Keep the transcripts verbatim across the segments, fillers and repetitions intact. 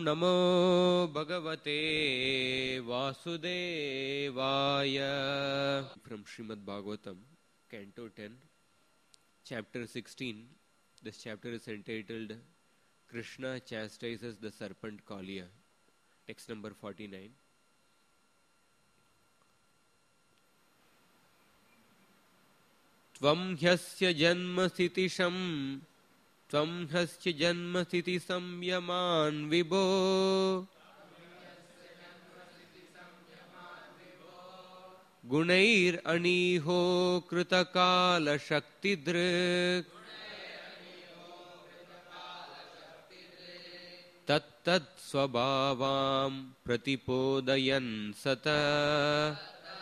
Namo Bhagavate Vasudevaya. From Srimad Bhagavatam, Canto ten, Chapter sixteen. This chapter is entitled Krishna Chastises the Serpent Kaliya. Text number forty-nine. Tvam hyasya janma sthitisham Tvam hasya janma sthiti samyaman vibho Gunair aniho kritakala shakti drik Tat tat swabhavam pratipodayan sata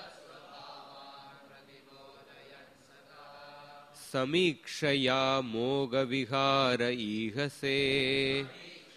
Samikshaya moga vihara ihase.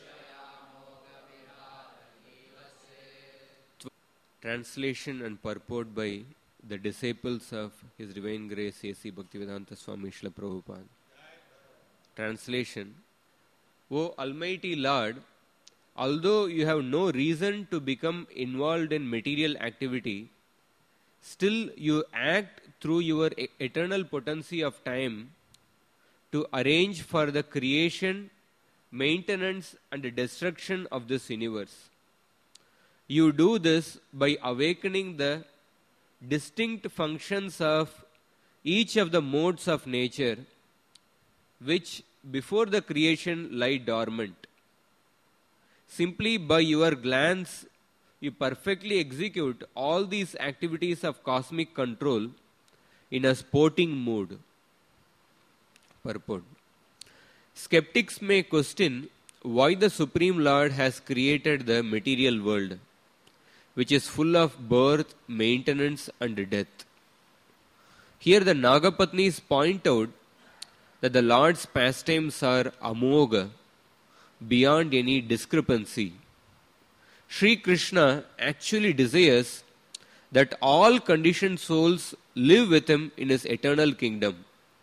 Translation and purport by the disciples of His Divine Grace A C Bhaktivedanta Swami Srila Prabhupada. Translation: O Almighty Lord, although you have no reason to become involved in material activity, still you act through your eternal potency of time to arrange for the creation, maintenance and destruction of this universe. You do this by awakening the distinct functions of each of the modes of nature which before the creation lie dormant. Simply by your glance you perfectly execute all these activities of cosmic control in a sporting mood. Purport. Skeptics may question why the Supreme Lord has created the material world, which is full of birth, maintenance and death. Here the Nagapatnis point out that the Lord's pastimes are amoga, beyond any discrepancy. Sri Krishna actually desires that all conditioned souls live with him in his eternal kingdom.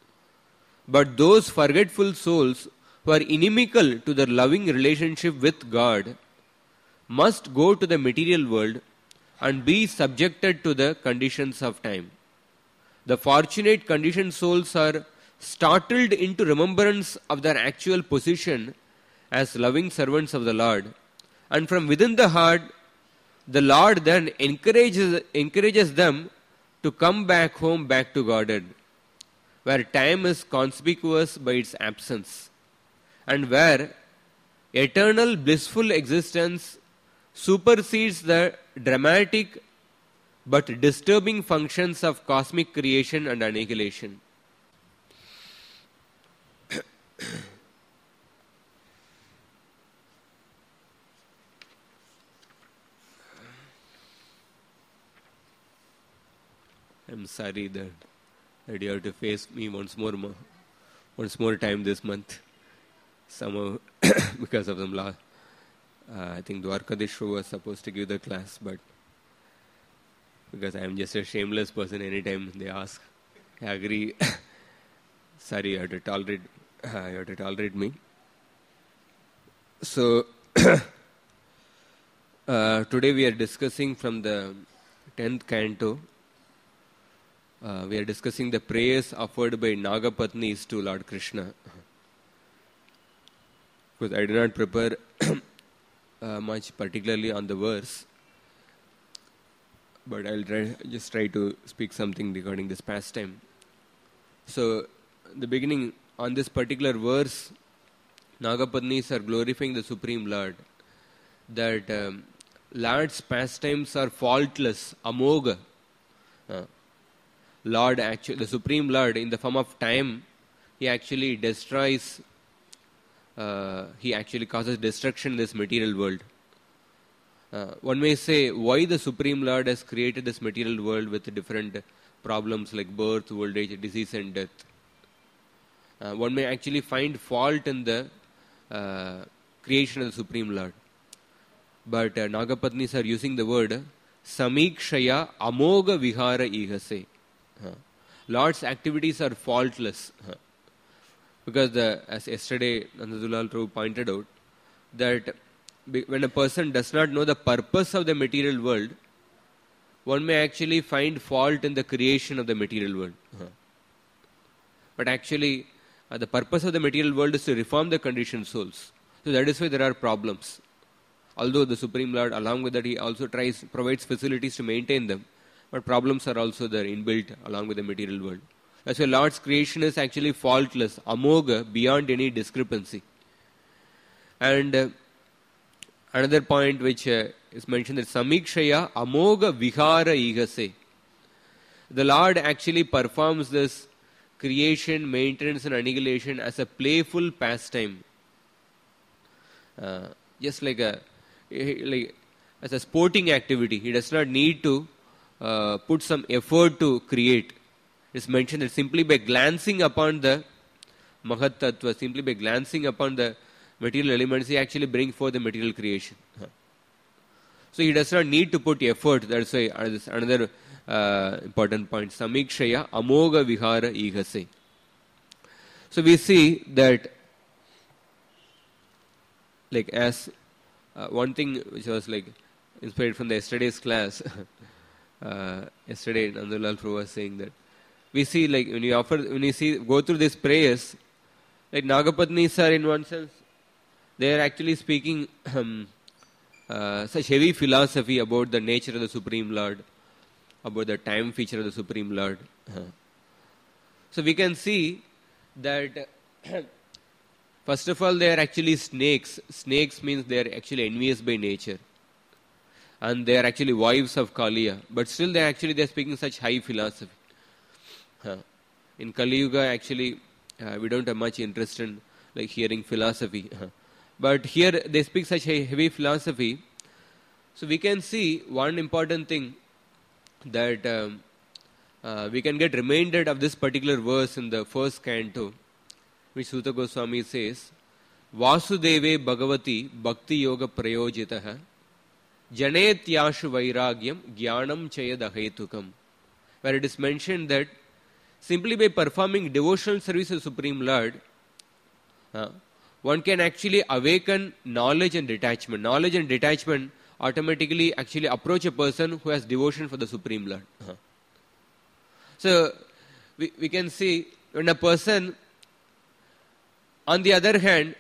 But those forgetful souls who are inimical to their loving relationship with God must go to the material world and be subjected to the conditions of time. The fortunate conditioned souls are startled into remembrance of their actual position as loving servants of the Lord, and from within the heart the Lord then encourages, encourages them to come back home, back to Godhead, where time is conspicuous by its absence, and where eternal blissful existence supersedes the dramatic but disturbing functions of cosmic creation and annihilation. I'm sorry that, that you have to face me once more, once more time this month. Somehow, because of them, uh, I think Dwarkadishru was supposed to give the class, but because I am just a shameless person, anytime they ask, I agree. Sorry, you have to tolerate. Uh, you have to tolerate me. So uh, today we are discussing from the tenth canto. Uh, we are discussing the prayers offered by Nagapatnis to Lord Krishna. Because I did not prepare uh, much, particularly on the verse, but I'll try, just try to speak something regarding this pastime. So, the beginning, on this particular verse, Nagapatnis are glorifying the Supreme Lord, that um, Lord's pastimes are faultless, amoga. Uh, Lord, actually, the Supreme Lord, in the form of time, He actually destroys, uh, He actually causes destruction in this material world. Uh, one may say, why the Supreme Lord has created this material world with different problems like birth, old age, disease and death. Uh, one may actually find fault in the uh, creation of the Supreme Lord. But uh, Nagapatnis are using the word Samikshaya amoga vihara ihase. Uh, Lord's activities are faultless. Uh, because the, as yesterday Nandadulal Prabhu pointed out, that when a person does not know the purpose of the material world, one may actually find fault in the creation of the material world. Uh-huh. But actually, uh, the purpose of the material world is to reform the conditioned souls. So that is why there are problems. Although the Supreme Lord, along with that, he also tries, provides facilities to maintain them. But problems are also there, inbuilt along with the material world. That's why Lord's creation is actually faultless, amoga, beyond any discrepancy. And uh, another point which uh, is mentioned is Samikshaya amoga vihara ihase. The Lord actually performs this creation, maintenance and annihilation as a playful pastime. Uh, just like a like as a sporting activity. He does not need to uh, put some effort to create. It's mentioned that simply by glancing upon the Mahat Tattva, simply by glancing upon the material elements, he actually brings forth the material creation. So he does not need to put effort. That's why another uh, important point. Samikshaya amoga vihara ihase. So we see that, like as uh, one thing which was like inspired from the yesterday's class, uh, yesterday Nandulal Prabhu was saying that we see, like when you offer, when you see, go through these prayers, like Nagapatnis are in one sense, they are actually speaking um, uh, such heavy philosophy about the nature of the Supreme Lord, about the time feature of the Supreme Lord. Uh-huh. So we can see that first of all, they are actually snakes. Snakes means they are actually envious by nature. And they are actually wives of Kaliya. But still they actually they are speaking such high philosophy. Huh. In Kali Yuga, actually, uh, we don't have much interest in like hearing philosophy. Huh. But here they speak such a heavy philosophy. So we can see one important thing that um, uh, we can get reminded of this particular verse in the first canto, which Suta Goswami says, Vasudeve Bhagavati Bhakti Yoga Prayojitaha Janetyashu Vairagyam Jnanam Chayadahetukam, where it is mentioned that simply by performing devotional service to Supreme Lord, uh, one can actually awaken knowledge and detachment. Knowledge and detachment automatically actually approach a person who has devotion for the Supreme Lord. Uh-huh. So, we, we can see when a person, on the other hand,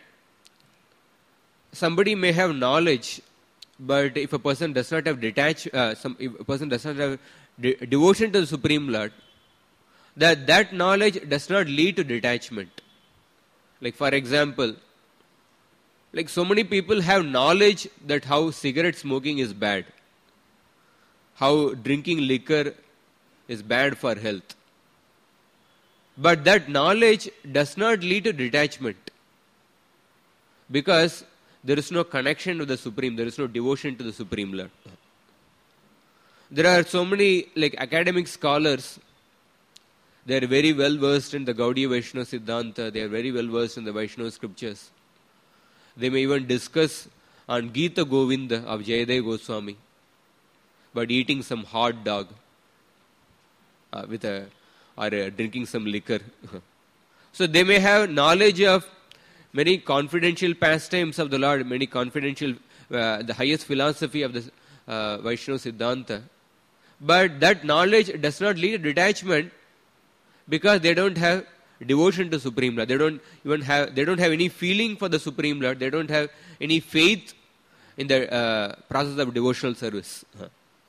somebody may have knowledge, but if a person does not have detach, uh, some, if a person does not have de- devotion to the Supreme Lord, that that knowledge does not lead to detachment. Like for example, like so many people have knowledge that how cigarette smoking is bad, how drinking liquor is bad for health. But that knowledge does not lead to detachment, because there is no connection with the Supreme, there is no devotion to the Supreme Lord. There are so many like academic scholars. They are very well versed in the Gaudiya Vaishnava Siddhanta. They are very well versed in the Vaishnava scriptures. They may even discuss on Gita Govinda of Jayadeva Goswami, but eating some hot dog uh, with a or uh, drinking some liquor. So they may have knowledge of many confidential pastimes of the Lord, many confidential, uh, the highest philosophy of the uh, Vaishnava Siddhanta, but that knowledge does not lead to detachment, because they don't have devotion to Supreme Lord. They don't even have, they don't have any feeling for the Supreme Lord. They don't have any faith in the uh, process of devotional service. Uh-huh.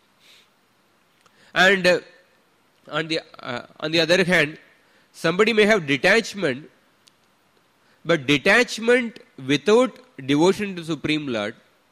And uh, on the uh, on the other hand, somebody may have detachment, but detachment without devotion to Supreme Lord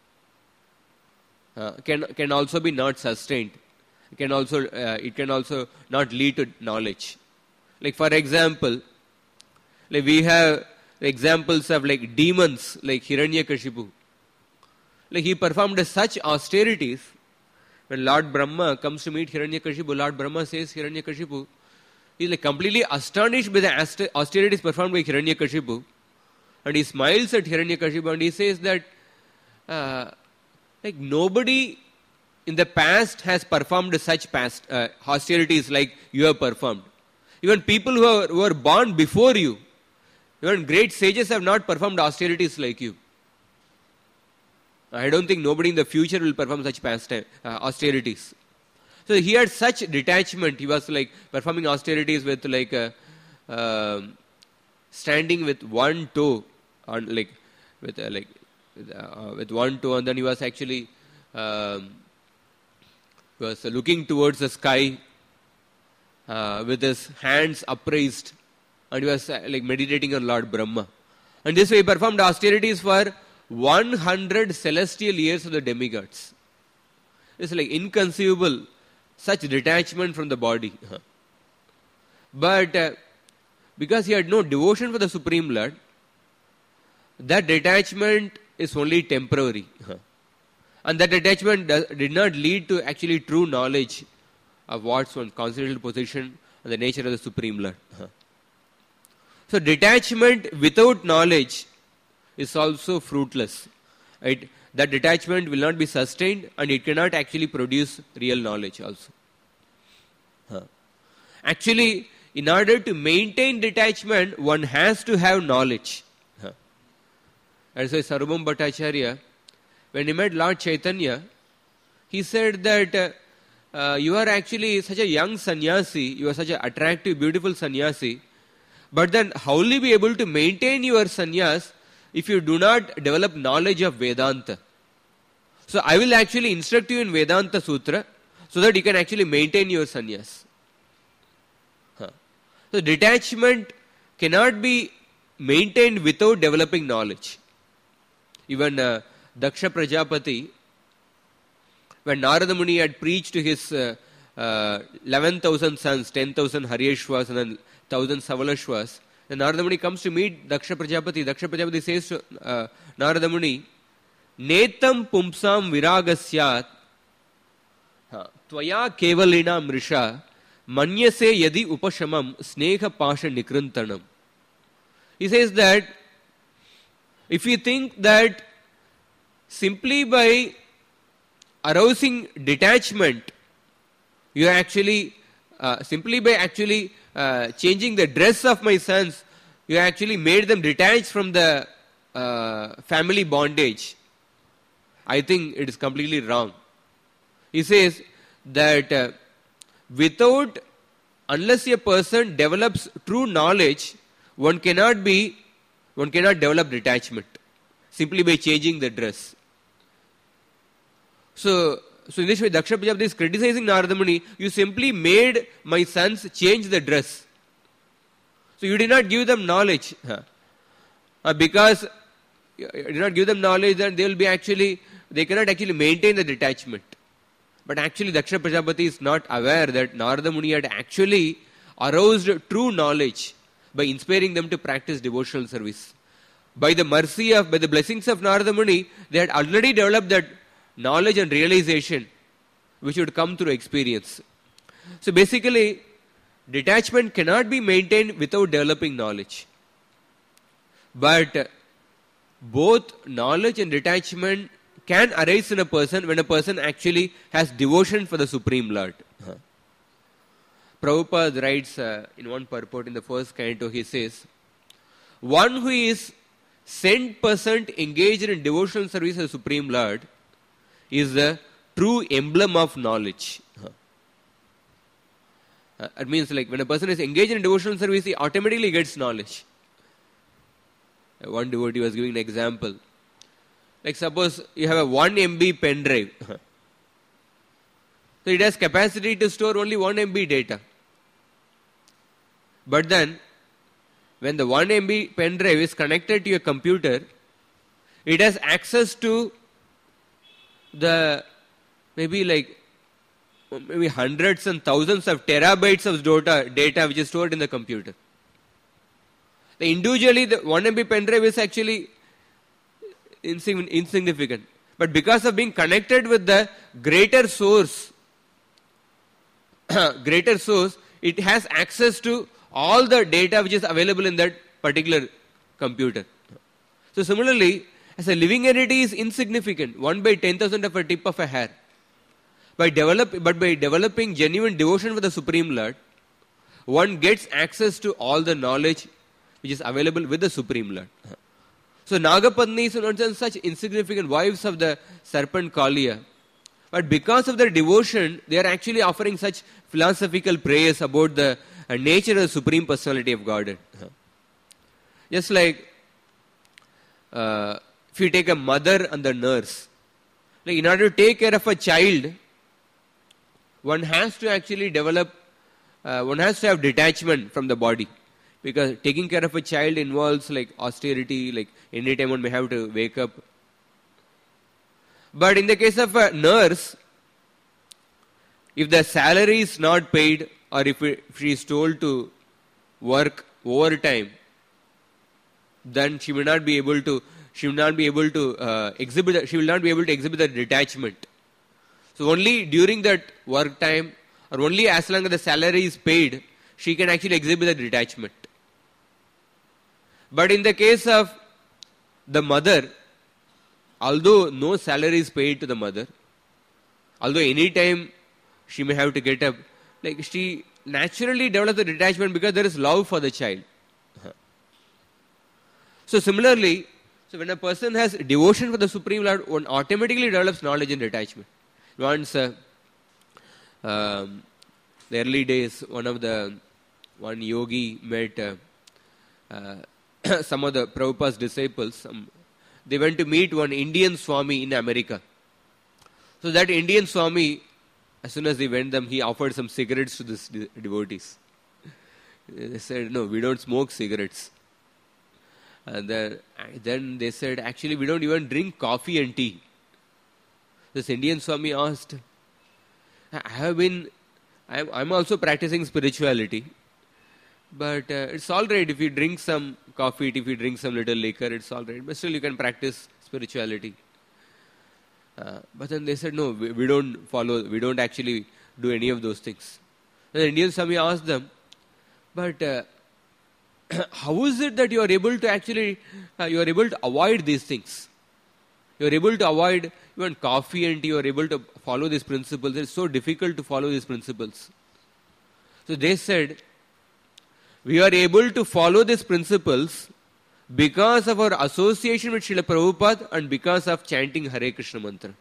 uh, can can also be not sustained. It can also uh, it can also not lead to knowledge. Like for example, like we have examples of like demons like Hiranyakashipu. Like he performed such austerities. When Lord Brahma comes to meet Hiranyakashipu, Lord Brahma says Hiranyakashipu, he is like completely astonished by the austerities performed by Hiranyakashipu, and he smiles at Hiranyakashipu and he says that uh, like nobody in the past has performed such past uh, austerities like you have performed. Even people who, are, who were born before you, even great sages have not performed austerities like you. I don't think nobody in the future will perform such pastime, uh, austerities. So he had such detachment. He was like performing austerities with like uh, uh, standing with one toe on like with uh, like with, uh, with one toe, and then he was actually um, was looking towards the sky uh, with his hands upraised, and he was uh, like meditating on Lord Brahma. And this way he performed austerities for one hundred celestial years of the demigods. It's like inconceivable, such detachment from the body. But uh, because he had no devotion for the Supreme Lord, that detachment is only temporary. And that detachment does, did not lead to actually true knowledge of what's one's constitutional position and the nature of the Supreme Lord. So detachment without knowledge is also fruitless. Right? That detachment will not be sustained, and it cannot actually produce real knowledge also. Huh. Actually, in order to maintain detachment, one has to have knowledge. Huh. And so Sarvabhauma Bhattacharya, when he met Lord Chaitanya, he said that uh, uh, you are actually such a young sannyasi, you are such an attractive, beautiful sannyasi, but then how will you be able to maintain your sannyas if you do not develop knowledge of Vedanta? So I will actually instruct you in Vedanta Sutra so that you can actually maintain your sannyas. Huh. So detachment cannot be maintained without developing knowledge. Even uh, Daksha Prajapati, when Narada Muni had preached to his uh, uh, eleven thousand sons, ten thousand Haryeshwas and then one thousand Savalashwas, then Narada Muni comes to meet Daksha Prajapati. Daksha Prajapati says to uh, Narada Muni, Netam pumsam viragasyat tvaya kevalina mrisha manyase yadi upashamam sneha pasha nikrantanam. He says that if you think that simply by arousing detachment, you actually, uh, simply by actually uh, changing the dress of my sons, you actually made them detached from the uh, family bondage, I think it is completely wrong. He says that uh, without, unless a person develops true knowledge, one cannot be, one cannot develop detachment simply by changing the dress. So, so in this way, Daksha Prajapati is criticizing Narada Muni. You simply made my sons change the dress. So you did not give them knowledge. Huh. Uh, because you did not give them knowledge, then they will be actually, they cannot actually maintain the detachment. But actually Daksha Prajapati is not aware that Narada Muni had actually aroused true knowledge by inspiring them to practice devotional service. By the mercy of, by the blessings of Narada Muni, they had already developed that knowledge and realization which would come through experience. So basically, detachment cannot be maintained without developing knowledge. But both knowledge and detachment can arise in a person when a person actually has devotion for the Supreme Lord. Huh. Prabhupada writes uh, in one purport in the first canto, he says, one who is cent percent engaged in devotional service of the Supreme Lord is the true emblem of knowledge. Huh. Uh, it means like when a person is engaged in devotional service, he automatically gets knowledge. Uh, one devotee was giving an example. Like suppose you have a one M B pen drive. Huh. So it has capacity to store only one M B data. But then, when the one M B pen drive is connected to your computer, it has access to the maybe like maybe hundreds and thousands of terabytes of data, data which is stored in the computer. The individually, the one M B pen drive is actually insignificant. But because of being connected with the greater source, greater source, it has access to all the data which is available in that particular computer. So similarly, as a living entity is insignificant, one by ten thousand of a tip of a hair. By develop, but by developing genuine devotion for the Supreme Lord, one gets access to all the knowledge which is available with the Supreme Lord. So Nagapatnis are not such insignificant wives of the serpent Kaliya. But because of their devotion, they are actually offering such philosophical prayers about the uh, nature of the Supreme Personality of Godhead. Just like uh, if you take a mother and the nurse, like in order to take care of a child, one has to actually develop, uh, one has to have detachment from the body. Because taking care of a child involves like austerity, like any time one may have to wake up. But in the case of a nurse, if the salary is not paid or if, it, if she is told to work overtime, then she will not be able to, she will not be able to uh, exhibit, she will not be able to exhibit the detachment. So only during that work time or only as long as the salary is paid, she can actually exhibit the detachment. But in the case of the mother, although no salary is paid to the mother, although any time she may have to get up, like she naturally develops the detachment because there is love for the child. So similarly, so when a person has devotion for the Supreme Lord, one automatically develops knowledge and detachment. Once, uh, um, the early days, one of the, one yogi met uh, uh, some of the Prabhupada's disciples. Um, they went to meet one Indian Swami in America. So that Indian Swami, as soon as they went them, he offered some cigarettes to these de- devotees. They said, no, we don't smoke cigarettes. And then, then they said, actually, we don't even drink coffee and tea. This Indian Swami asked, I have been, I'm, I'm also practicing spirituality. But uh, it's all right if you drink some coffee, if you drink some little liquor, it's all right. But still you can practice spirituality. Uh, but then they said, no, we, we don't follow, we don't actually do any of those things. And the Indian Swami asked them, but uh, how is it that you are able to actually, uh, you are able to avoid these things? You are able to avoid even coffee and tea, you are able to follow these principles. It's so difficult to follow these principles. So they said, we are able to follow these principles because of our association with Srila Prabhupada and because of chanting Hare Krishna mantra.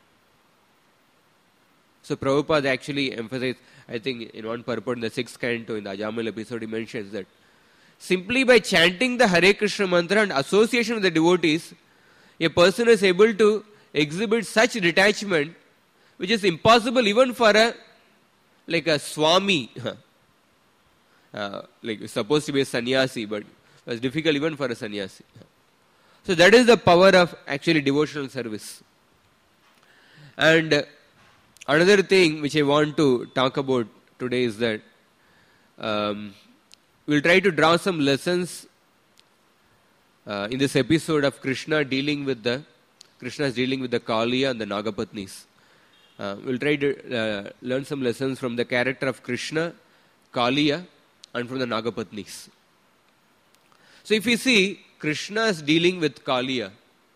So Prabhupada actually emphasized, I think in one purport in the sixth canto in the Ajamal episode, he mentions that simply by chanting the Hare Krishna mantra and association with the devotees, a person is able to exhibit such detachment which is impossible even for a like a Swami. Uh, like it's supposed to be a sannyasi, but it's difficult even for a sannyasi. So that is the power of actually devotional service. And uh, another thing which I want to talk about today is that um, we'll try to draw some lessons uh, in this episode of Krishna dealing with the Krishna is dealing with the Kaliya and the Nagapatnis. Uh, we'll try to uh, learn some lessons from the character of Krishna, Kaliya, and from the Nagapatnis. So if you see, Krishna is dealing with Kaliya.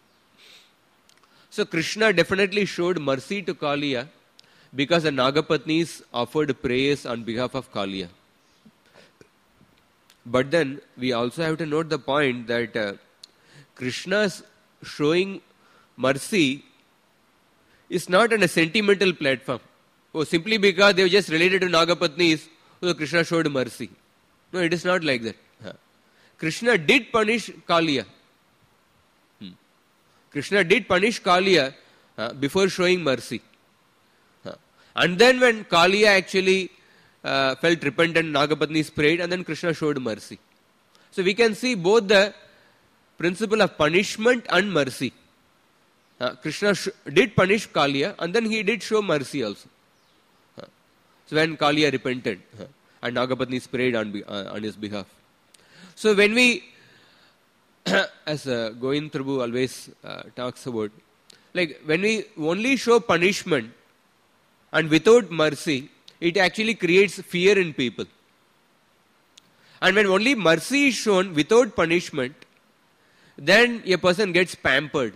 So Krishna definitely showed mercy to Kaliya because the Nagapatnis offered prayers on behalf of Kaliya. But then we also have to note the point that uh, Krishna's showing mercy is not on a sentimental platform. Oh, simply because they were just related to Nagapatnis, so Krishna showed mercy. No, it is not like that. Huh. Krishna did punish Kaliya. Hmm. Krishna did punish Kaliya uh, before showing mercy. Huh. And then when Kaliya actually uh, felt repentant, Nagapatnis prayed, and then Krishna showed mercy. So we can see both the principle of punishment and mercy. Uh, Krishna sh- did punish Kaliya, and then he did show mercy also. Huh. So when Kaliya repented, huh, and Nagapatnis prayed on, be, uh, on his behalf. So when we, as uh, Govind Prabhu always uh, talks about, like when we only show punishment and without mercy, it actually creates fear in people. And when only mercy is shown without punishment, then a person gets pampered.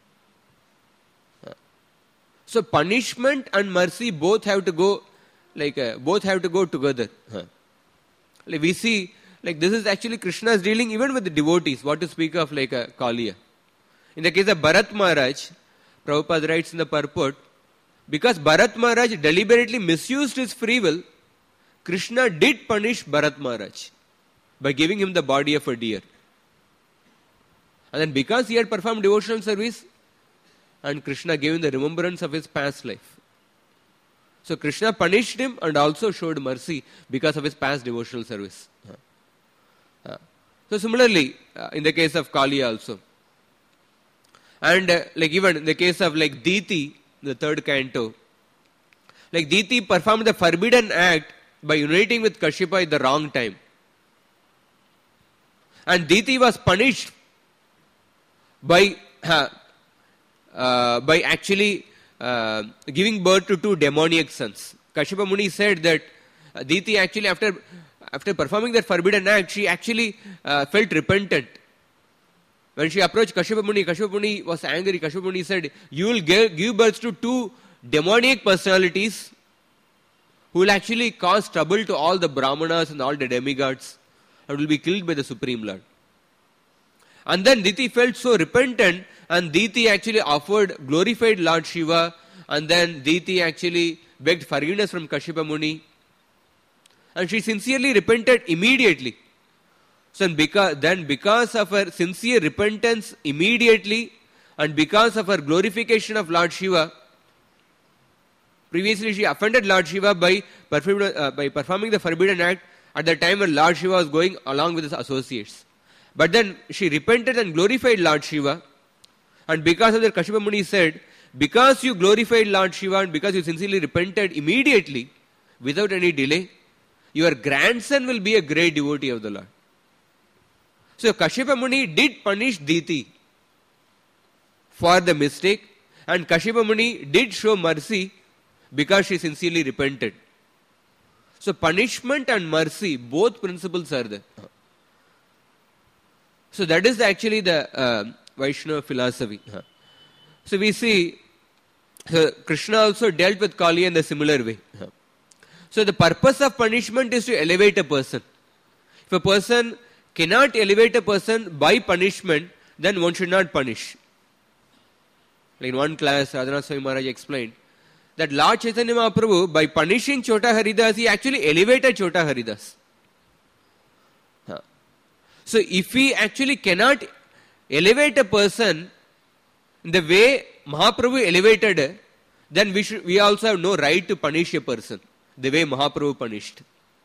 So punishment and mercy both have to go, like uh, both have to go together. Huh. Like we see like this is actually Krishna's dealing even with the devotees, what to speak of like a Kaliya. In the case of Bharat Maharaj, Prabhupada writes in the purport, because Bharat Maharaj deliberately misused his free will, Krishna did punish Bharat Maharaj by giving him the body of a deer. And then because he had performed devotional service, and Krishna gave him the remembrance of his past life. So Krishna punished him and also showed mercy because of his past devotional service. Uh, uh. So similarly, uh, in the case of Kaliya also. And uh, like even in the case of like Diti, the third canto, like Diti performed the forbidden act by uniting with Kashyapa at the wrong time. And Diti was punished by uh, uh, by actually uh, giving birth to two demoniac sons. Kashyapa Muni said that uh, Diti actually after after performing that forbidden act, she actually uh, felt repentant. When she approached Kashyapa Muni, Kashyapa Muni was angry. Kashyapa Muni said, you will give, give birth to two demoniac personalities who will actually cause trouble to all the Brahmanas and all the demigods and will be killed by the Supreme Lord. And then Diti felt so repentant, and Diti actually offered glorified Lord Shiva, and then Diti actually begged forgiveness from Kashyapa Muni. And she sincerely repented immediately. So because, then because of her sincere repentance immediately, and because of her glorification of Lord Shiva, previously she offended Lord Shiva by performing, uh, by performing the forbidden act at the time when Lord Shiva was going along with his associates. But then she repented and glorified Lord Shiva, and because of that Kashyapa Muni said, because you glorified Lord Shiva and because you sincerely repented immediately, without any delay, your grandson will be a great devotee of the Lord. So Kashyapa Muni did punish Diti for the mistake, and Kashyapa Muni did show mercy because she sincerely repented. So punishment and mercy, both principles are there. So that is actually the uh, Vaishnava philosophy. So we see so Krishna also dealt with Kaliya in a similar way. So the purpose of punishment is to elevate a person. If a person cannot elevate a person by punishment, then one should not punish. Like in one class, Radhanath Swami Maharaj explained that Lord Chaitanya Mahaprabhu, by punishing Chota Haridas, he actually elevated Chota Haridas. So if we actually cannot elevate a person in the way Mahaprabhu elevated, then we should, we also have no right to punish a person the way Mahaprabhu punished.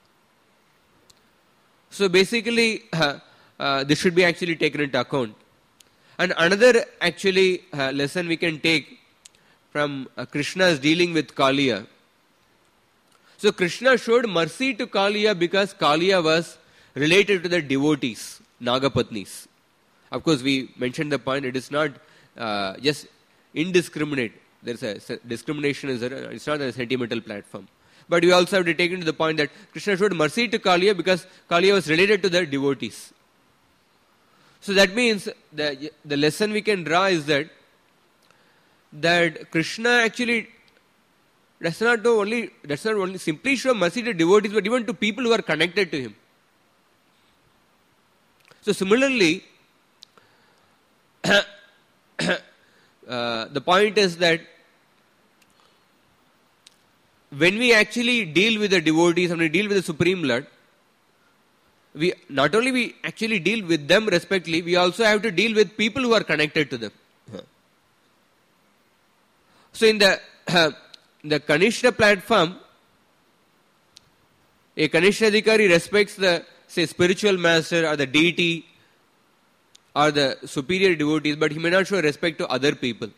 So basically, uh, uh, this should be actually taken into account. And another actually uh, lesson we can take from uh, Krishna's dealing with Kaliya. So Krishna showed mercy to Kaliya because Kaliya was related to the devotees, Nagapatnis. Of course, we mentioned the point, it is not uh, just indiscriminate. There is a discrimination, is a, it's not a sentimental platform. But we also have to take into the point that Krishna showed mercy to Kaliya because Kaliya was related to the devotees. So that means the, the lesson we can draw is that that Krishna actually does not do only does not only simply show mercy to devotees, but even to people who are connected to him. So similarly, uh, the point is that when we actually deal with the devotees and we deal with the Supreme Lord, we not only we actually deal with them respectively, we also have to deal with people who are connected to them. So in the uh, the Kanishta platform, a Kanishta Adhikari respects the, say, spiritual master or the deity or the superior devotees, but he may not show respect to other people.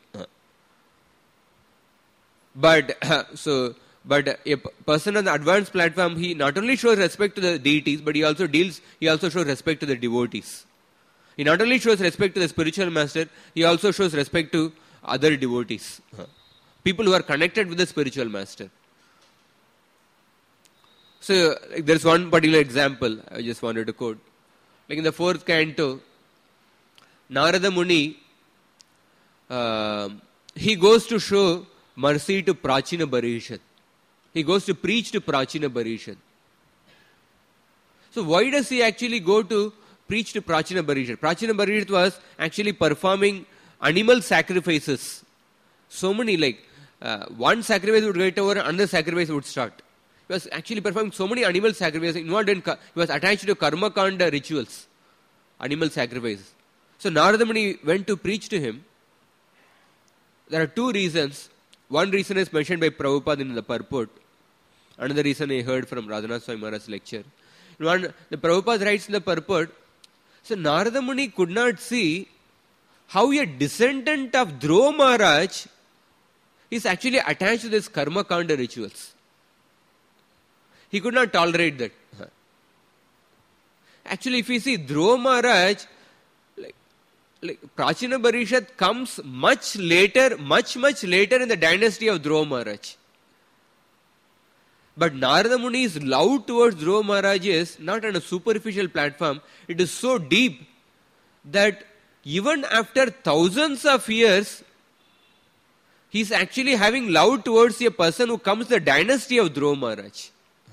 But uh, so, but a person on the advanced platform, he not only shows respect to the deities, but he also deals, he also shows respect to the devotees. He not only shows respect to the spiritual master, he also shows respect to other devotees. People who are connected with the spiritual master. So, like, there's one particular example I just wanted to quote. Like in the fourth canto, Narada Muni, uh, he goes to show mercy to Prachina Parishad. He goes to preach to Prachina Parishad. So why does he actually go to preach to Prachina Parishad? Prachina Parishad was actually performing animal sacrifices. So many, like, uh, one sacrifice would get over, another sacrifice would start. He was actually performing so many animal sacrifices, involved in, he was attached to Karma Kanda rituals, animal sacrifices. So Narada Muni went to preach to him. There are two reasons. One reason is mentioned by Prabhupada in the purport. Another reason I heard from Radhanath Swami Maharaj's lecture. One, the Prabhupada writes in the purport, so Narada Muni could not see how a descendant of Dhruva Maharaj is actually attached to this Karma Kanda rituals. He could not tolerate that. Actually, if you see Dhruva Maharaj, like, like Prachina Parishad comes much later, much, much later in the dynasty of Dhruva Maharaj. But Narada Muni's love towards Dhruva Maharaj is not on a superficial platform. It is so deep that even after thousands of years, he is actually having love towards a person who comes the dynasty of Dhruva Maharaj.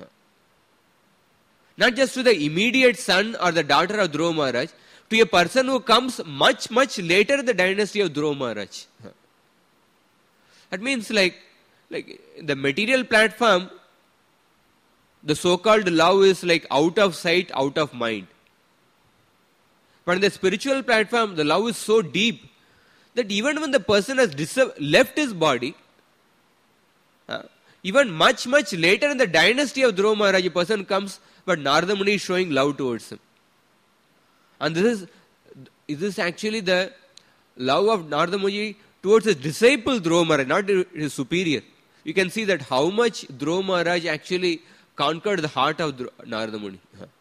Not just to the immediate son or the daughter of Dhruva Maharaj, to a person who comes much, much later in the dynasty of Dhruva Maharaj. That means like, like the material platform, the so-called love is like out of sight, out of mind. But in the spiritual platform, the love is so deep that even when the person has dis- left his body, uh, even much, much later in the dynasty of Dhruva Maharaj, a person comes, but Narada Muni is showing love towards him. And this is, this is actually the love of Narada Muni towards his disciple Dhruva Maharaj, not his superior. You can see that how much Dhruva Maharaj actually conquered the heart of Narada Muni.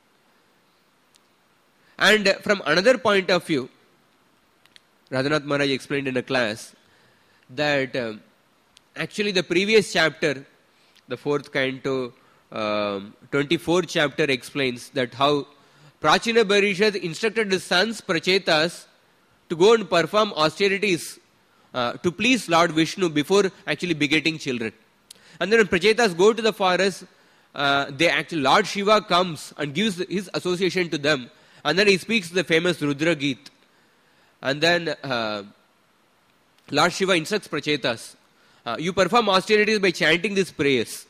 And from another point of view, Radhanath Maharaj explained in a class that um, actually the previous chapter, the fourth canto, um, twenty-fourth chapter explains that how Prachina Parishad instructed his sons, Prachetas, to go and perform austerities uh, to please Lord Vishnu before actually begetting children. And then when Prachetas go to the forest, uh, they actually, Lord Shiva comes and gives his association to them. And then he speaks the famous Rudra Geet. And then uh, Lord Shiva instructs Prachetas, uh, you perform austerities by chanting these prayers.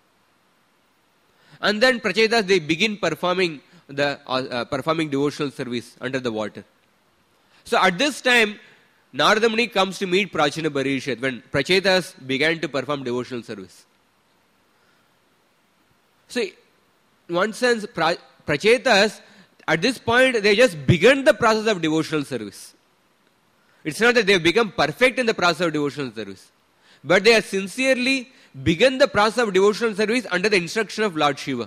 And then Prachetas, they begin performing the uh, uh, performing devotional service under the water. So at this time, Narada Muni comes to meet Prachina Parishad when Prachetas began to perform devotional service. So in one sense, pra- Prachetas, at this point, they just begun the process of devotional service. It's not that they have become perfect in the process of devotional service, but they have sincerely begun the process of devotional service under the instruction of Lord Shiva.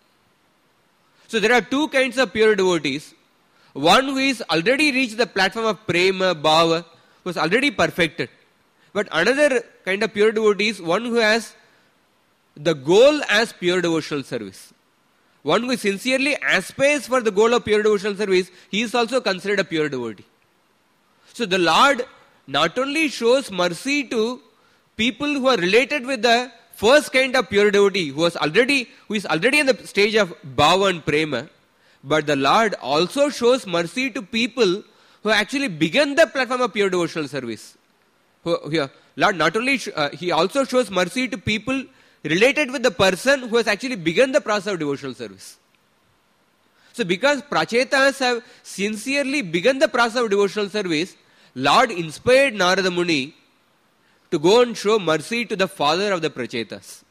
So there are two kinds of pure devotees. One who is already reached the platform of prema, bhava, who is already perfected. But another kind of pure devotee is one who has the goal as pure devotional service. One who sincerely aspires for the goal of pure devotional service, he is also considered a pure devotee. So the Lord not only shows mercy to people who are related with the first kind of pure devotee, who is already who is already in the stage of bhava and prema, but the Lord also shows mercy to people who actually began the platform of pure devotional service. Who, who, Lord not only uh, he also shows mercy to people related with the person who has actually begun the process of devotional service. So because Prachetas have sincerely begun the process of devotional service, Lord inspired Narada Muni to go and show mercy to the father of the Prachetas.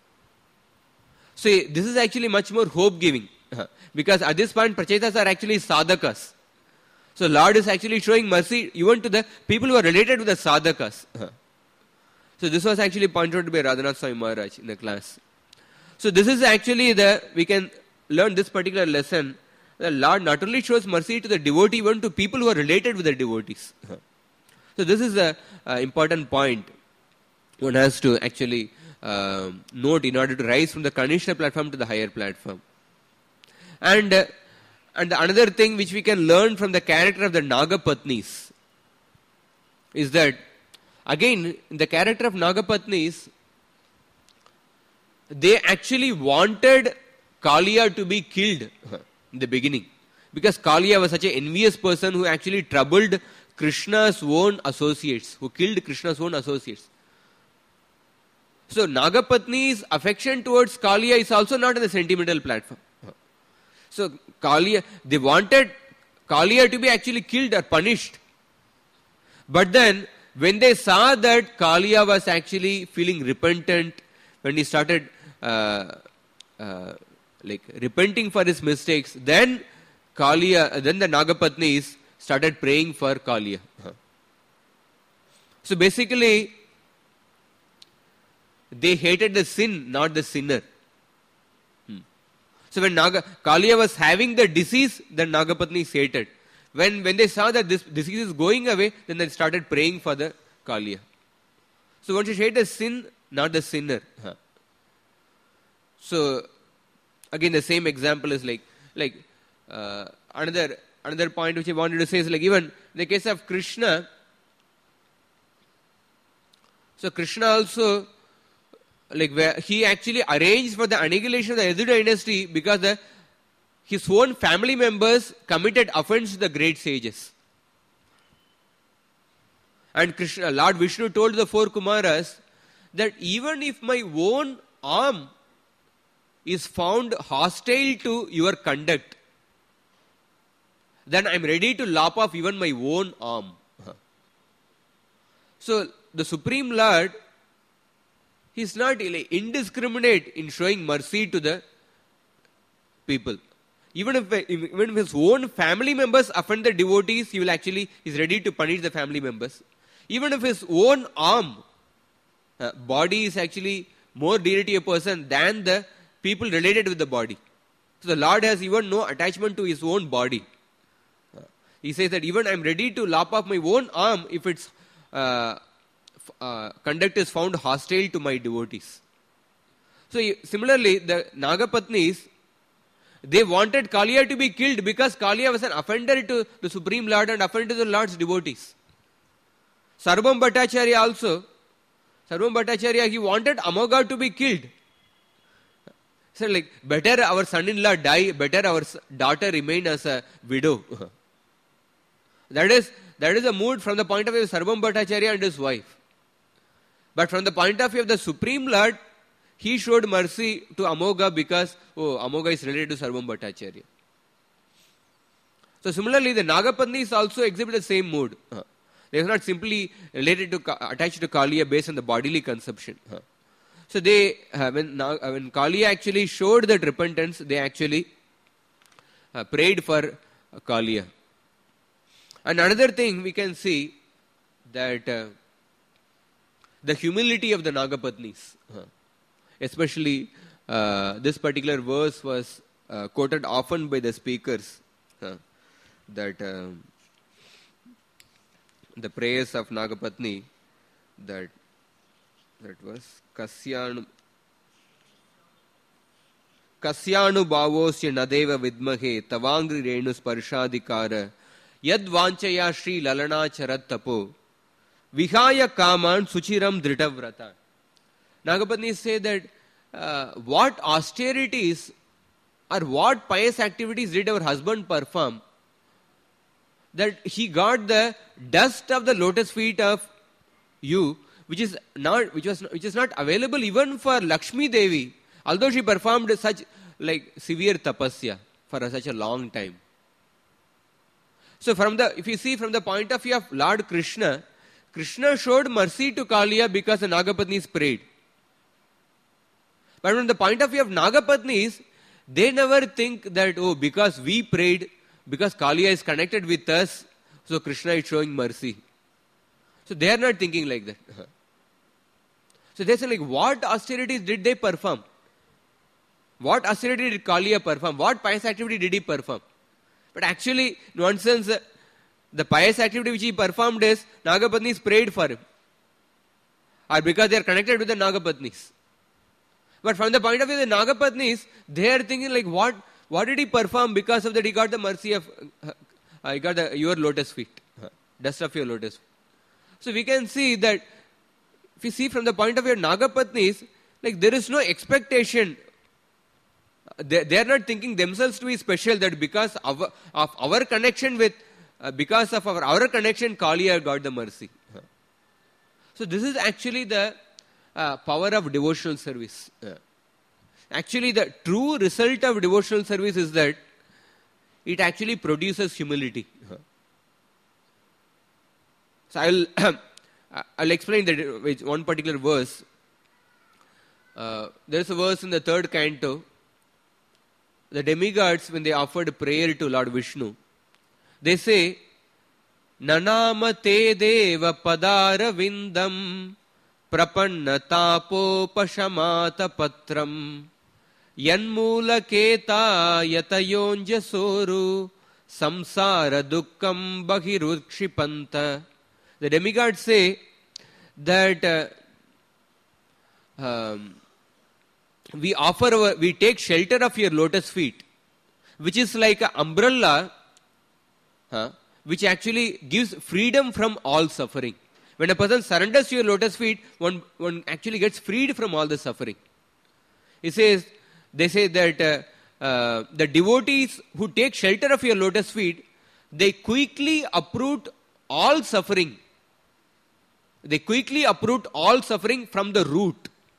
So this is actually much more hope-giving. Because at this point, Prachetas are actually sadhakas. So Lord is actually showing mercy even to the people who are related to the sadhakas. So this was actually pointed out by Radhanath Swami Maharaj in the class. So this is actually the, we can learn this particular lesson. The Lord not only shows mercy to the devotee, even to people who are related with the devotees. So this is an important point one has to actually uh, note in order to rise from the Kanishta platform to the higher platform. And, uh, and another thing which we can learn from the character of the Nagapatnis is that, again, in the character of Nagapatnis, they actually wanted Kaliya to be killed in the beginning. Because Kaliya was such an envious person who actually troubled Krishna's own associates, who killed Krishna's own associates. So Nagapatni's affection towards Kaliya is also not on the sentimental platform. So Kaliya, they wanted Kaliya to be actually killed or punished. But then, when they saw that Kaliya was actually feeling repentant, when he started uh, uh, like repenting for his mistakes, then Kaliya, then the Nagapatnis started praying for Kaliya. So basically, they hated the sin, not the sinner. Hmm. So when Naga, Kaliya was having the disease, the Nagapatnis hated. When, when they saw that this disease is going away, then they started praying for the Kaliya. So one should hate the sin, not the sinner. Huh. So again, the same example is like, like uh, another another point which I wanted to say is like even in the case of Krishna. So Krishna also, like where he actually arranged for the annihilation of the Yadu dynasty because the his own family members committed offense to the great sages. And Krishna, Lord Vishnu told the four Kumaras that even if my own arm is found hostile to your conduct, then I am ready to lop off even my own arm. So the Supreme Lord, he is not indiscriminate in showing mercy to the people. Even if, even if his own family members offend the devotees, he will actually, he is ready to punish the family members. Even if his own arm, uh, body is actually more dear to a person than the people related with the body. So the Lord has even no attachment to his own body. Uh, he says that even I am ready to lop off my own arm if its uh, uh, conduct is found hostile to my devotees. So similarly, the Nagapatnis, they wanted Kaliya to be killed because Kaliya was an offender to the Supreme Lord and offender to the Lord's devotees. Sarvabhauma Bhattacharya also, Sarvabhauma Bhattacharya, he wanted Amogha to be killed. So like, better our son-in-law die, better our daughter remain as a widow. That is, that is a mood from the point of view of Sarvabhauma Bhattacharya and his wife. But from the point of view of the Supreme Lord, he showed mercy to Amogha because, oh, Amogha is related to Sarvabhauma Bhattacharya. So similarly, the Nagapatnis also exhibit the same mood. Uh, they are not simply related to, attached to Kaliya based on the bodily conception. Uh. So they, uh, when, uh, when Kaliya actually showed that repentance, they actually uh, prayed for uh, Kaliya. And another thing we can see that uh, the humility of the Nagapatnis. Uh, Especially uh, this particular verse was uh, quoted often by the speakers, uh, that uh, the prayers of Nagapatni, that that was Kasyanu Kasyanu bhavosya nadeva vidmahe tavangri renu sparshadikara yad vanchaya shri lalana charat tapo vihaya kaman suchiram dritavrata. Nagapatnis say that uh, what austerities or what pious activities did our husband perform, that he got the dust of the lotus feet of you, which is not which was which is not available even for Lakshmi Devi, although she performed such like severe tapasya for such a long time. So from the if you see from the point of view of Lord Krishna, Krishna showed mercy to Kaliya because the Nagapatnis prayed. But from the point of view of Nagapatnis, they never think that, oh, because we prayed, because Kaliya is connected with us, so Krishna is showing mercy. So they are not thinking like that. So they say like, what austerities did they perform? What austerity did Kaliya perform? What pious activity did he perform? But actually, in one sense, the pious activity which he performed is, Nagapatnis prayed for him. Or because they are connected with the Nagapatnis. But from the point of view of the Nagapatnis, they are thinking like, what what did he perform? Because of that he got the mercy of, uh, he got the, your lotus feet, dust of your lotus feet. So we can see that, if you see from the point of view of Nagapatnis, like there is no expectation They, they are not thinking themselves to be special, that because of, of our connection with, uh, because of our, our connection, Kaliya got the mercy. So this is actually the uh, power of devotional service. Uh, actually, the true result of devotional service is that it actually produces humility. Uh. So I'll I'll explain that with one particular verse. Uh, there is a verse in the third canto. The demigods, when they offered prayer to Lord Vishnu, they say, Nanama te deva padara vindam prapanna tapo pashamata patram yanmula keta yatayonja soru samsara dukkam bahirukshipanta. The demigods say that uh, um, we offer our, we take shelter of your lotus feet, which is like an umbrella, huh, which actually gives freedom from all suffering. When a person surrenders to your lotus feet, one, one actually gets freed from all the suffering. He says, they say that uh, uh, the devotees who take shelter of your lotus feet, they quickly uproot all suffering. They quickly uproot all suffering from the root.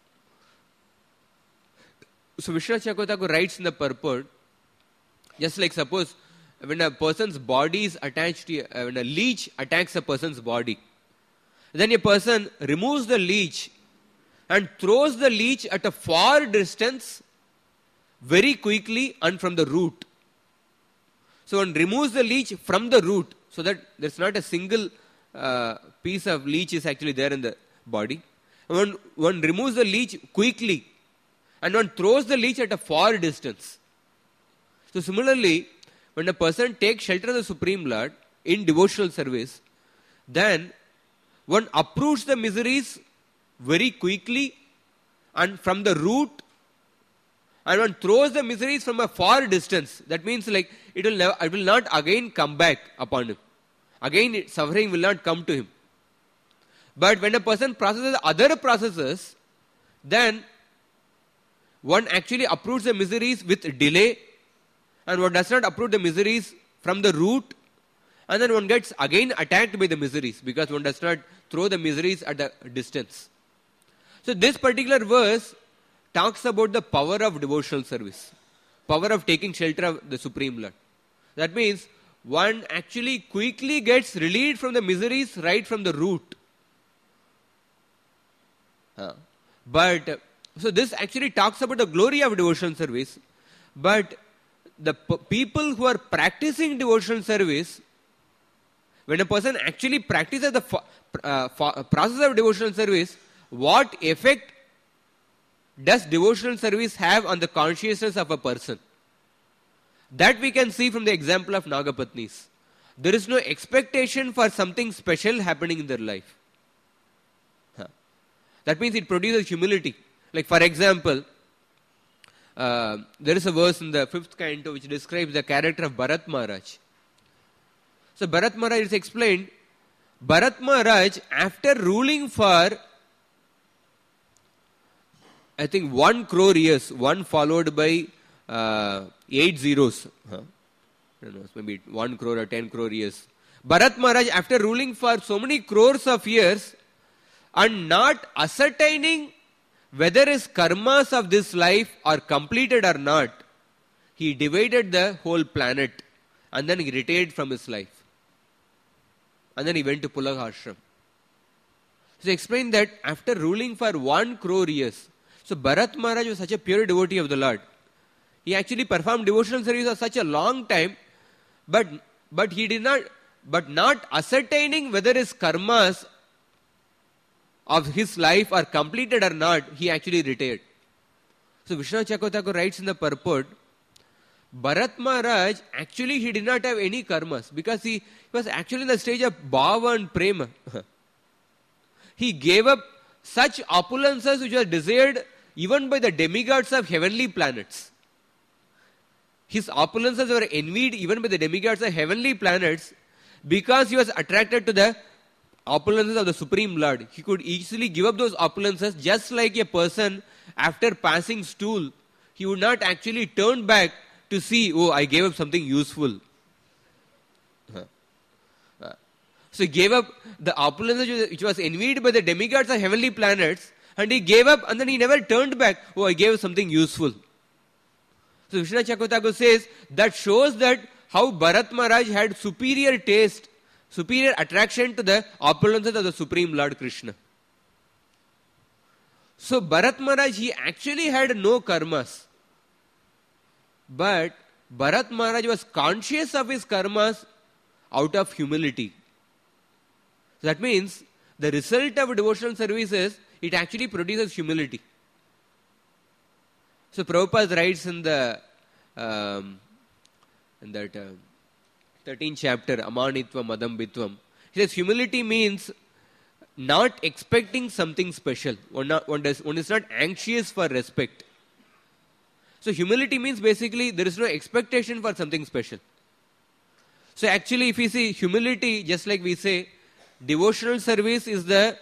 So Vishwanath Chakravarti writes in the purport, just like suppose when a person's body is attached to, uh, when a leech attacks a person's body, then a person removes the leech and throws the leech at a far distance very quickly and from the root. So one removes the leech from the root so that there's not a single uh, piece of leech is actually there in the body. One, one removes the leech quickly and one throws the leech at a far distance. So similarly, when a person takes shelter of the Supreme Lord in devotional service, then one uproots the miseries very quickly and from the root, and one throws the miseries from a far distance. That means like it will never, it will not again come back upon him. Again, it, suffering will not come to him. But when a person processes other processes, then one actually uproots the miseries with delay, and one does not uproot the miseries from the root, and then one gets again attacked by the miseries because one does not throw the miseries at a distance. So this particular verse talks about the power of devotional service, power of taking shelter of the Supreme Lord. That means one actually quickly gets relieved from the miseries right from the root. Uh, but uh, so this actually talks about the glory of devotional service. But the p- people who are practicing devotional service, when a person actually practices the fa- uh, fa- process of devotional service, what effect does devotional service have on the consciousness of a person? That we can see from the example of Nagapatnis. There is no expectation for something special happening in their life. Huh. That means it produces humility. Like for example, uh, there is a verse in the fifth canto which describes the character of Bharat Maharaj. So Bharat Maharaj is explained, Bharat Maharaj, after ruling for I think one crore years, one followed by uh, eight zeros. Huh? I don't know, maybe one crore or ten crore years. Bharat Maharaj, after ruling for so many crores of years and not ascertaining whether his karmas of this life are completed or not, he divided the whole planet and then he retired from his life. And then he went to Pulaka Ashram. So he explained that after ruling for one crore years, so Bharat Maharaj was such a pure devotee of the Lord. He actually performed devotional service for such a long time, but but he did not, but not ascertaining whether his karmas of his life are completed or not, he actually retired. So Vishwanath Chakravarti writes in the purport, Bharat Maharaj, actually he did not have any karmas because he was actually in the stage of bhava and prema. He gave up such opulences which were desired even by the demigods of heavenly planets. His opulences were envied even by the demigods of heavenly planets because he was attracted to the opulences of the Supreme Lord. He could easily give up those opulences just like a person after passing stool he would not actually turn back to see, oh, I gave up something useful. Huh. Uh, so he gave up the opulence which was envied by the demigods of heavenly planets, and he gave up and then he never turned back. Oh, I gave up something useful. So Vishwanath Chakravarti says that shows that how Bharat Maharaj had superior taste, superior attraction to the opulences of the Supreme Lord Krishna. So Bharat Maharaj, he actually had no karmas. But Bharat Maharaj was conscious of his karmas out of humility. So that means the result of devotional service is, it actually produces humility. So Prabhupada writes in the um, in that uh, thirteenth chapter, Amanitvam Madambitvam, he says humility means not expecting something special. One, not, one, does, one is not anxious for respect. So humility means basically there is no expectation for something special. So actually if we see humility, just like we say, devotional service is the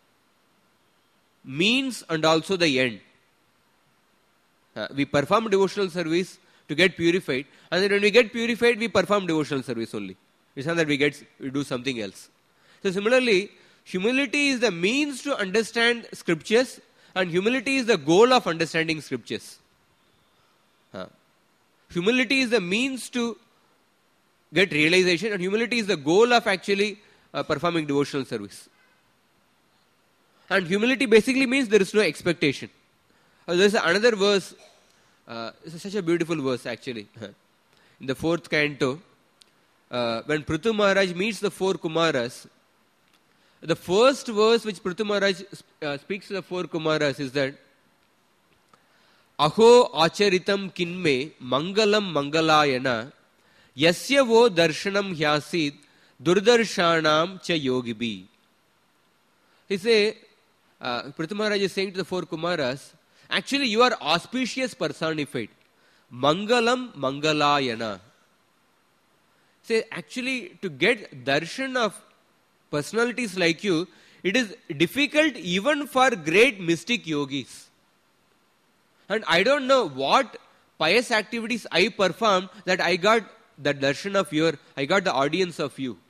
means and also the end. Uh, we perform devotional service to get purified, and then when we get purified, we perform devotional service only. It's not that we get we do something else. So similarly, humility is the means to understand scriptures, and humility is the goal of understanding scriptures. Uh, humility is the means to get realization, and humility is the goal of actually uh, performing devotional service. And humility basically means there is no expectation. Uh, there is another verse, uh, it's such a beautiful verse actually. In the fourth canto, uh, when Prithu Maharaj meets the four Kumaras, the first verse which Prithu Maharaj uh, speaks to the four Kumaras is that, Aho acharitam kinme mangalam mangalayana yasya vo darshanam hyasid durdarshanam cha yogibi. He say, uh, Prithu Maharaj is saying to the four Kumaras, actually you are auspicious personified. Mangalam mangalayana. Say, actually to get darshan of personalities like you, it is difficult even for great mystic yogis. And I don't know what pious activities I performed that I got the darshan of your, I got the audience of you.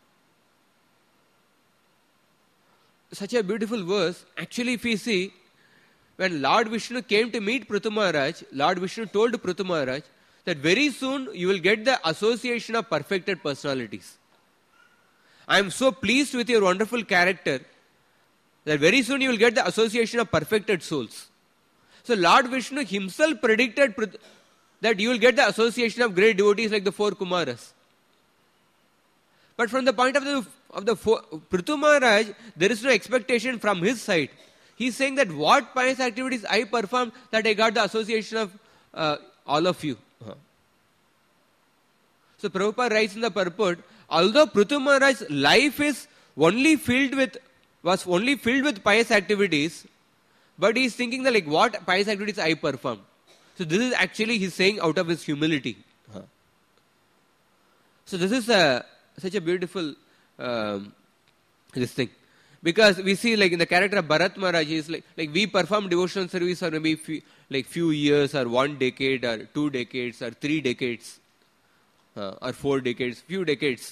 Such a beautiful verse. Actually, if we see, when Lord Vishnu came to meet Prithu Maharaj, Lord Vishnu told Prithu Maharaj that very soon you will get the association of perfected personalities. I am so pleased with your wonderful character that very soon you will get the association of perfected souls. So Lord Vishnu himself predicted that you will get the association of great devotees like the four Kumaras. But from the point of view of the four, Prithu Maharaj, there is no expectation from his side. He is saying that what pious activities I performed that I got the association of uh, all of you. Uh-huh. So Prabhupada writes in the purport, although Prithu Maharaj's life is only filled with, was only filled with pious activities, but he is thinking that like what pious activities I performed. So this is actually he is saying out of his humility. Uh-huh. So this is a, such a beautiful um, this thing. Because we see like in the character of Bharat Maharaj, he is like, like we perform devotional service for maybe few, like few years or one decade or two decades or three decades uh, or four decades, few decades.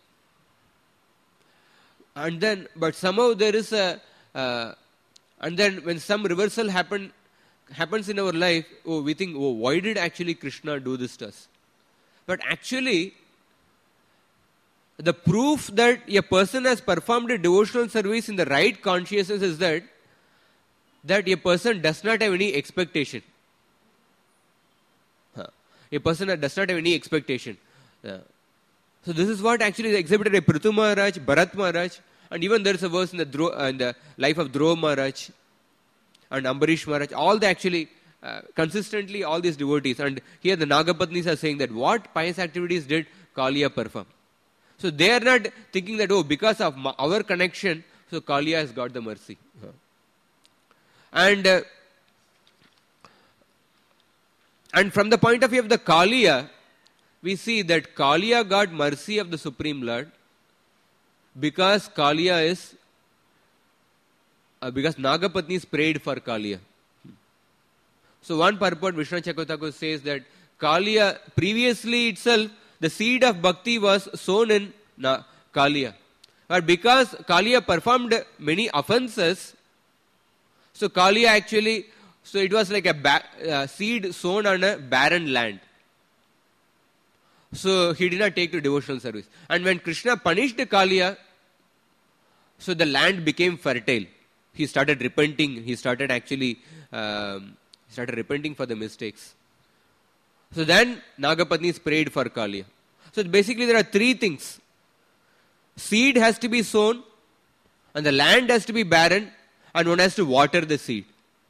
And then, but somehow there is a, uh, and then when some reversal happen, happens in our life, oh, we think, oh, why did actually Krishna do this to us? But actually, the proof that a person has performed a devotional service in the right consciousness is that that a person does not have any expectation. Huh. A person that does not have any expectation. Yeah. So this is what actually is exhibited by Prithu Maharaj, Bharat Maharaj, and even there is a verse in the, Dhro, uh, in the life of Dhruva Maharaj and Ambarish Maharaj. All the actually uh, consistently all these devotees, and here the Nagapatnis are saying that what pious activities did Kaliya perform? So they are not thinking that, oh, because of our connection, so Kaliya has got the mercy. Huh. And uh, and from the point of view of the Kaliya, we see that Kaliya got mercy of the Supreme Lord because Kaliya is, uh, because Nagapatnis prayed for Kaliya. So one purport, Vishwanath Chakravarti says that Kaliya, previously itself, the seed of bhakti was sown in Na- Kaliya. But because Kaliya performed many offenses, so Kaliya actually, so it was like a ba- uh, seed sown on a barren land. So he did not take to devotional service. And when Krishna punished Kaliya, so the land became fertile. He started repenting. He started actually, um, started repenting for the mistakes. So then Nagapatnis prayed for Kaliya. So basically there are three things. Seed has to be sown, and the land has to be barren, and one has to water the seed.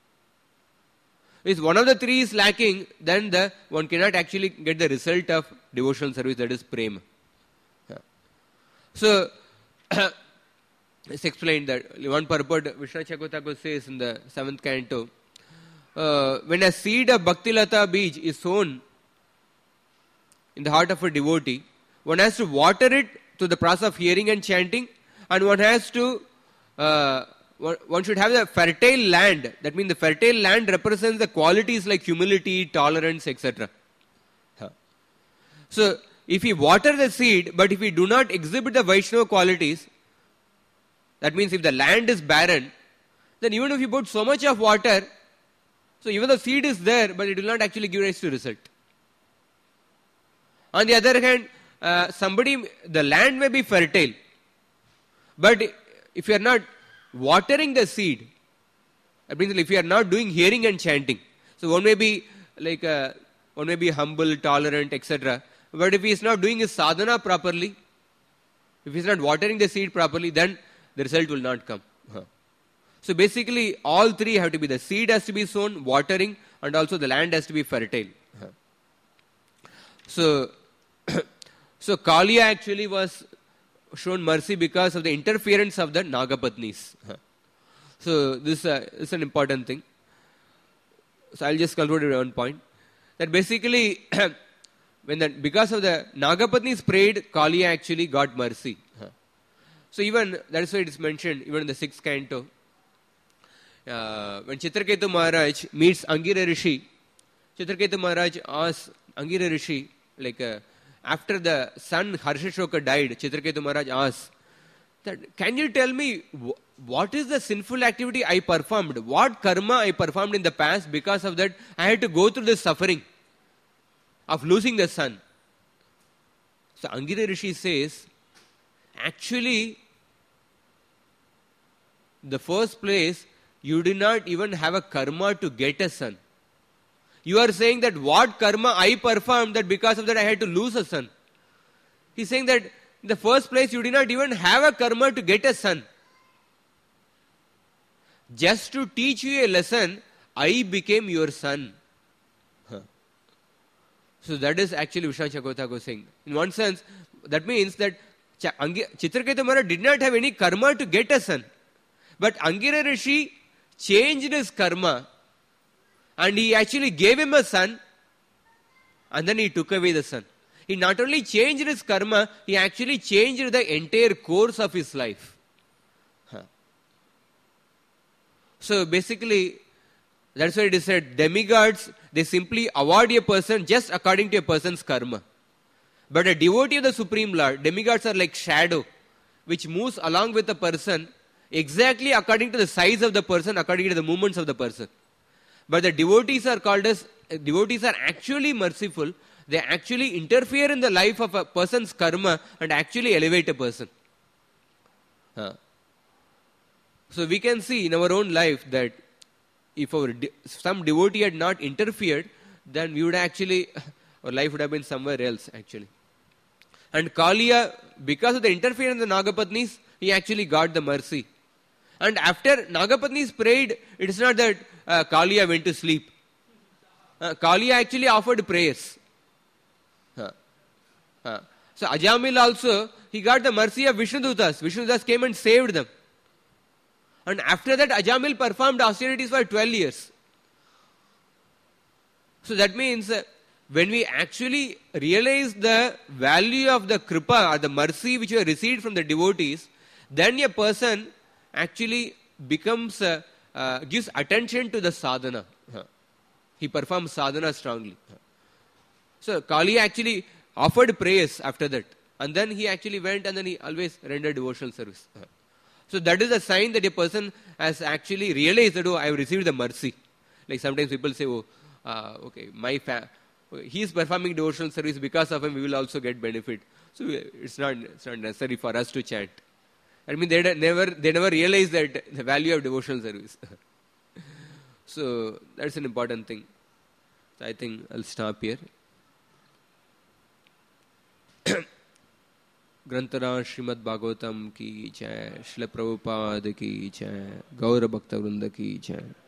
If one of the three is lacking, then the one cannot actually get the result of devotional service, that is prema. So, it's explained that one purport Vishwanath Chakravarti says in the seventh canto, uh, when a seed of Bhaktilata Bij is sown in the heart of a devotee, one has to water it to the process of hearing and chanting, and one has to uh, one should have the fertile land. That means the fertile land represents the qualities like humility, tolerance, et cetera. So, if we water the seed, but if we do not exhibit the Vaishnava qualities, that means if the land is barren, then even if you put so much of water, so even the seed is there, but it will not actually give rise to result. On the other hand, uh, somebody, the land may be fertile, but if you are not watering the seed, that means if you are not doing hearing and chanting, so one may be like uh, one may be humble, tolerant, et cetera. But if he is not doing his sadhana properly, if he is not watering the seed properly, then the result will not come. Huh. So basically, all three have to be: the seed has to be sown, watering, and also the land has to be fertile. Huh. So, so Kaliya actually was shown mercy because of the interference of the Nagapatnis. So this uh, is an important thing. So I'll just conclude with one point. That basically, when the, because of the Nagapatnis prayed, Kaliya actually got mercy. So even, that is why it is mentioned, even in the sixth canto, uh, when Chitraketu Maharaj meets Angira Rishi, Chitraketu Maharaj asks Angira Rishi, like, uh, after the son Harshashoka died, Chitraketu Maharaj asked, that, can you tell me wh- what is the sinful activity I performed? What karma I performed in the past? Because of that, I had to go through this suffering of losing the son. So Angira Rishi says, actually, the first place, you did not even have a karma to get a son. You are saying that what karma I performed, that because of that I had to lose a son. He's saying that in the first place you did not even have a karma to get a son. Just to teach you a lesson, I became your son. Huh. So that is actually Vishwanath Chakravarti saying. In one sense, that means that Chitraketu Maharaj did not have any karma to get a son. But Angira Rishi changed his karma, and he actually gave him a son, and then he took away the son. He not only changed his karma, he actually changed the entire course of his life. Huh. So basically, that's why it is said, demigods, they simply award a person just according to a person's karma. But a devotee of the Supreme Lord, demigods are like shadow, which moves along with the person exactly according to the size of the person, according to the movements of the person. But the devotees are called as, devotees are actually merciful. They actually interfere in the life of a person's karma and actually elevate a person. Huh. So we can see in our own life that if our de- some devotee had not interfered, then we would actually, our life would have been somewhere else actually. And Kaliya, because of the interference of the Nagapatnis, he actually got the mercy. And after Nagapatnis prayed, it is not that uh, Kaliya went to sleep. Uh, Kaliya actually offered prayers. Uh, uh. So Ajamil also, he got the mercy of Vishnudutas. Vishnudutas came and saved them. And after that, Ajamil performed austerities for twelve years. So that means uh, when we actually realize the value of the kripa or the mercy which we have received from the devotees, then a person actually becomes, uh, uh, gives attention to the sadhana. He performed sadhana strongly. So Kali actually offered prayers after that. And then he actually went and then he always rendered devotional service. So that is a sign that a person has actually realized that, oh, I have received the mercy. Like sometimes people say, oh, uh, okay, my fa- he is performing devotional service, because of him we will also get benefit. So it's not, it's not necessary for us to chant. I mean, they never, they never realize that the value of devotional service. So that's an important thing. So I think I'll stop here. ग्रंथराज Shrimad Bhagavatam की जय, श्रील प्रभुपाद की जय, गौर भक्त वृंद की जय.